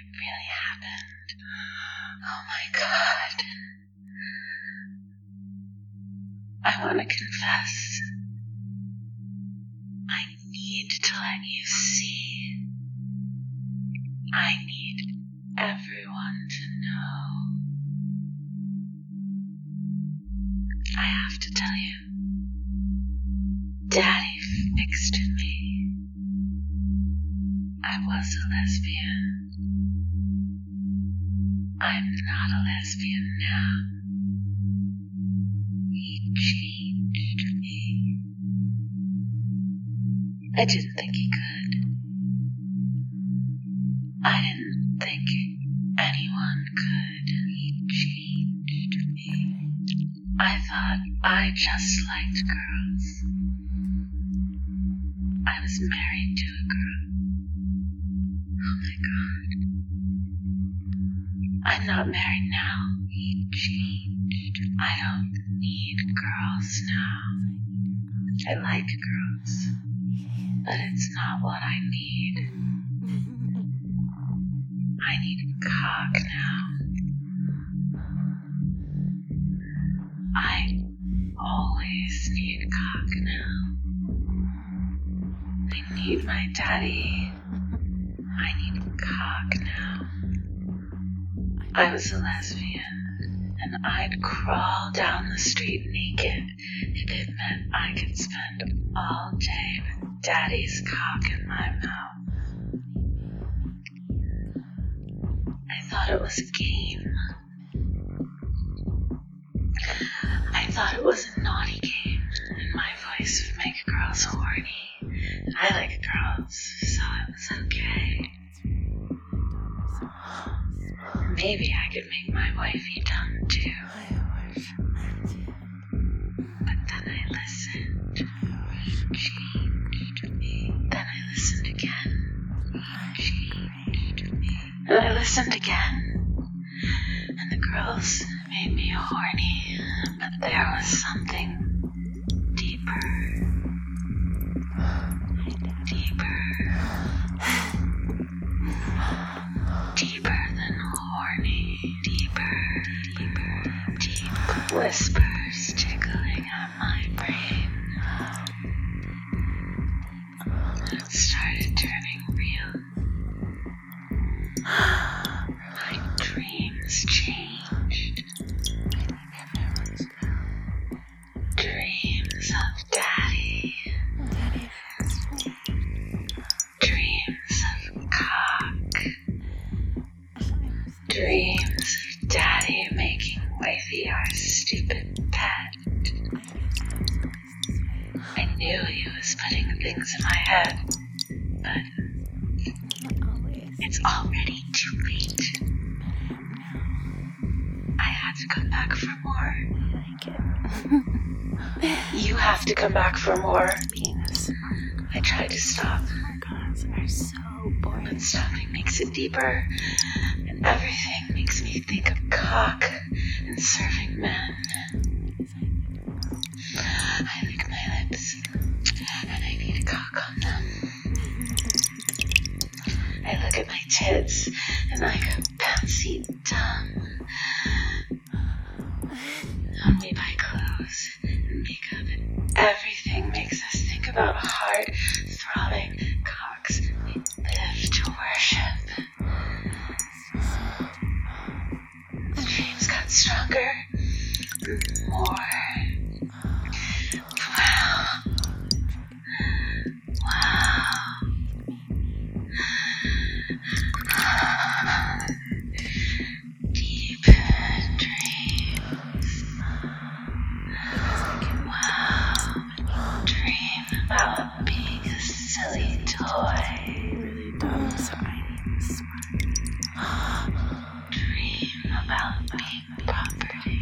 really happened. Oh my God. I want to confess. I need to let you see. I need everyone to know. I have to tell you, Daddy fixed me. I was a lesbian. I'm not a lesbian now. He changed me. I didn't think he could. I didn't think anyone could. He changed me. I thought I just liked girls. I was married to a girl. Oh my God. I'm not married now. He changed. I don't need girls now. I like girls, but it's not what I need. I need a cock now. I always need a cock now. I need my daddy. I need a cock now. I was a lesbian, and I'd crawl down the street naked if it meant I could spend all day with Daddy's cock in my mouth. I thought it was a game. I thought it was a naughty game, and my voice would make girls horny. And I like girls, so it was okay. Maybe I could make my wifey dumb too. But then I listened. He changed me. Then I listened again. He changed me. And I listened again. And the girls made me horny. But there was something deeper. Deeper than horny. Deeper. Deep whispers tickling at my brain. It started turning real. My dreams changed. Dreams of Daddy. Dreams of cock. Dreams of Daddy making wifey our stupid pet. I knew he was putting things in my head, but it's already too late. I had to come back for more. You have to come back for more. I tried to stop. But stopping makes it deeper, and everything makes me think of cock and serving men. I lick my lips, and I need a cock on them. I look at my tits, and I go bouncy dumb. When we buy clothes and makeup, and everything makes us think about hard, throbbing cocks we live to worship. The dreams got stronger, more. Deep dreams. Wow. Dream about being a silly toy. Dream about being property.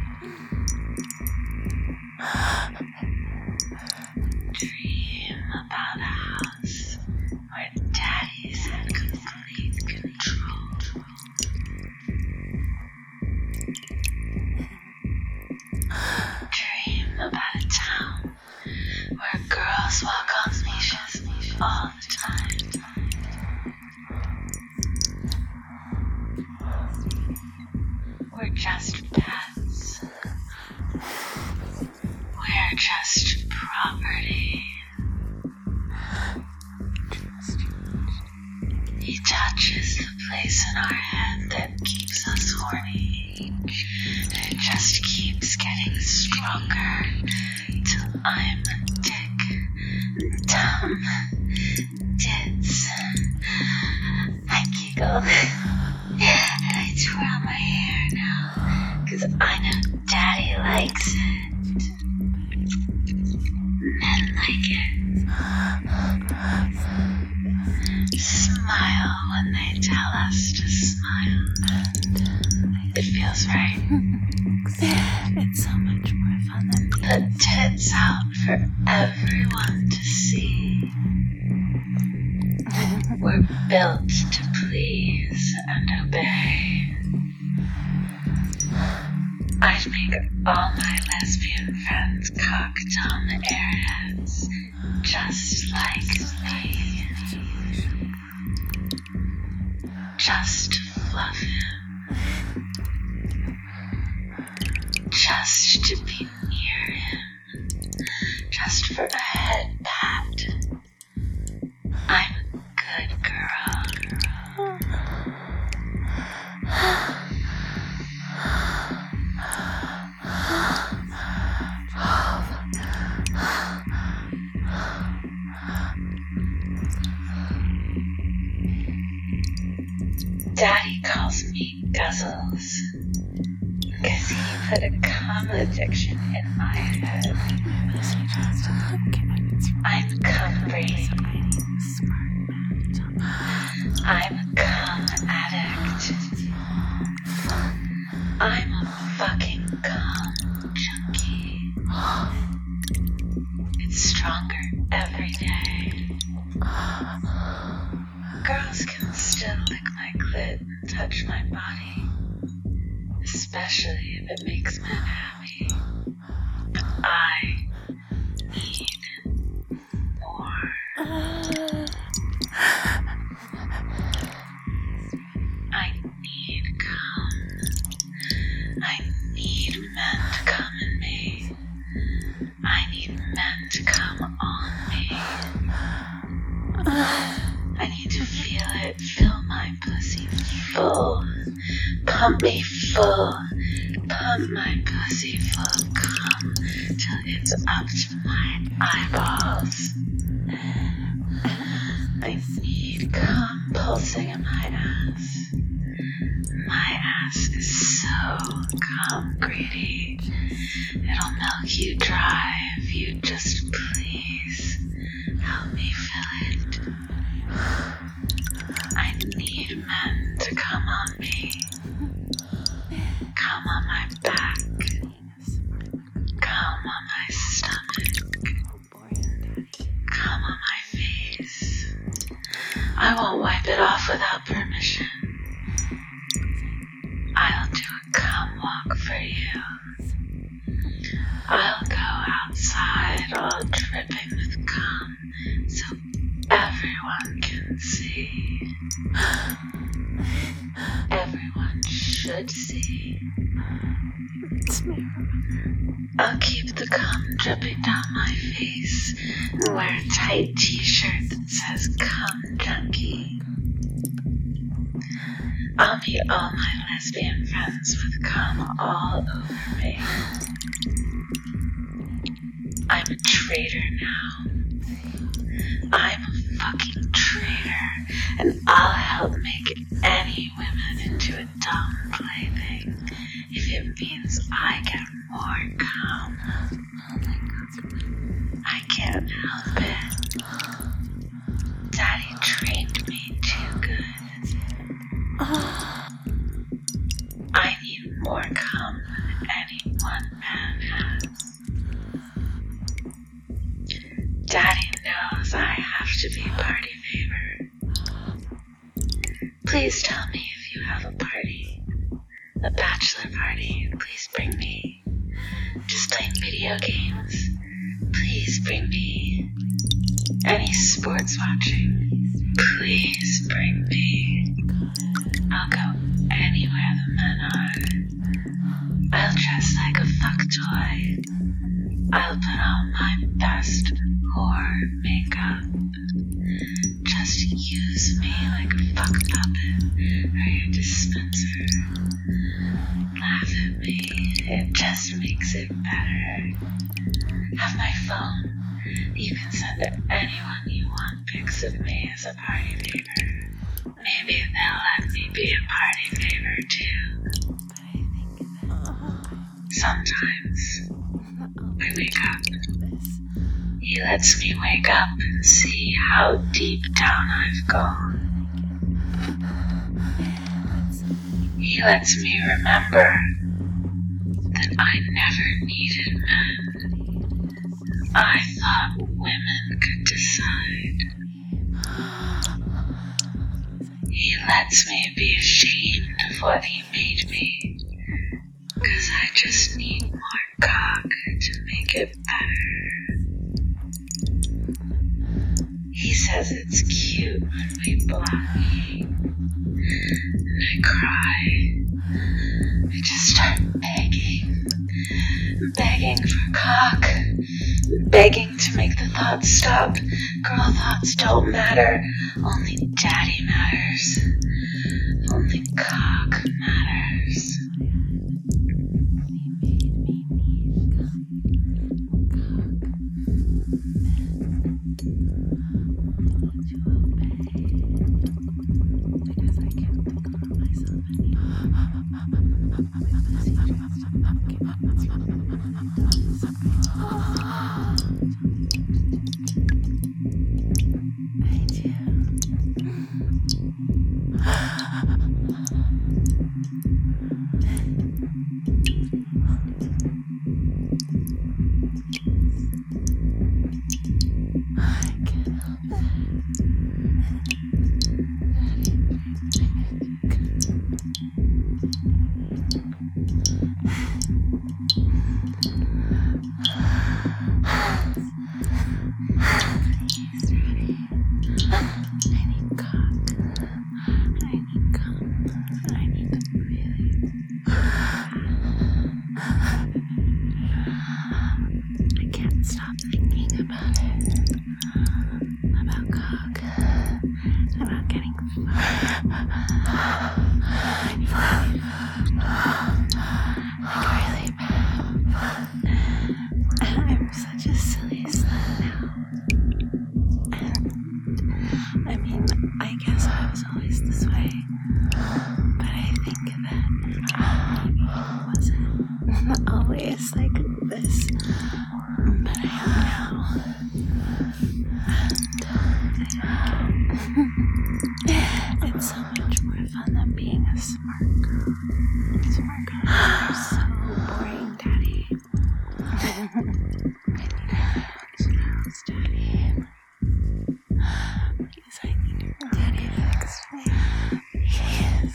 Dream about a house where Daddy's in complete control. Dream about a town where girls walk on leashes all the time. voice in our head that keeps us horny. And it just keeps getting stronger till I'm a dick. Dumb. Tits. I giggle. And I twirl my hair now, 'cause I know Daddy likes it. Men like it. Smile when they tell us to smile. It feels right. It's so much more fun than Put tits out for everyone to see. We're built to please and obey. I'd make all my lesbian friends cock dumb airheads just like me. Just to fluff him. Just to be near him. Just for a head pat. I'm a good girl. Daddy calls me Guzzles, 'cause he put a cum addiction in my head. I'm cum brain. I'm a cum addict. I'm a fucking cum junkie. It's stronger every day. Girls can still lick my clit and touch my body, especially if it makes men happy. But I need more. I need cum. I need men to come in me. I need men to come on me. I need to feel it, fill my pussy full. Pump me full. Pump my pussy full of cum till it's up to my eyeballs. I need cum pulsing in my ass. My ass is so cum greedy. It'll milk you dry if you just please help me fill it. I need men to come on me. Come on my back. Come on my stomach. Come on my face. I won't wipe it off without permission. I'll do a cum walk for you. I'll go outside all dripping with cum so everyone can see. Everyone should see. I'll keep the cum dripping down my face and wear a tight t-shirt that says cum junkie. I'll meet all my lesbian friends with cum all over me. I'm a traitor now. I'm a fucking traitor, and I'll help make any women into a dumb plaything if it means I get more cum. I can't help it. Daddy trained me too good. I need more cum than any one man has. Daddy knows I have to be party favorite. Please tell me if you have a party. A bachelor party. Please bring me. Just playing video games. Please bring me. Any sports watching. Please bring me. I'll go anywhere the men are. I'll dress like a fuck toy. I'll put on my best whore makeup. Just use me like a fuck puppet dispenser. Laugh at me, it just makes it better. Have my phone. You can send anyone you want pics of me as a party favor. Maybe they'll let me be a party favor too. Sometimes I wake up. He lets me wake up and see how deep down I've gone. He lets me remember that I never needed men. I thought women could decide. He lets me be ashamed of what he made me, 'cause I just need more cock to make it better. He says it's cute when we block, and I cry. I just start begging for cock, begging to make the thoughts stop. Girl thoughts don't matter, only daddy matters, only cock matters. Always like this, but I am now. It's so much more fun than being a smart girl. Smart girls are so boring, Daddy. Charles, Daddy. Please, I need your Daddy fix me. Yes.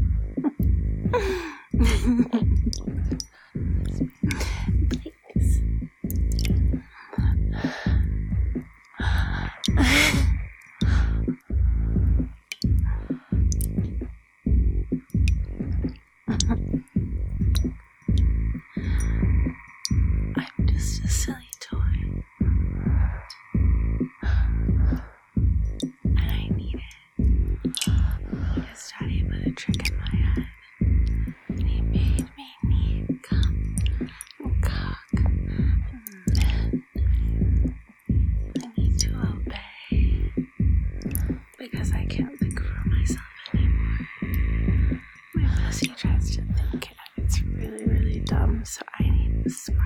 I'm just a silly toy, and I need it, because Daddy put a trick in my head, and he made me need cum and cock, and then I need to obey, because I can't think for myself anymore. My pussy tries to think, and it's really, really dumb, so I need to smart.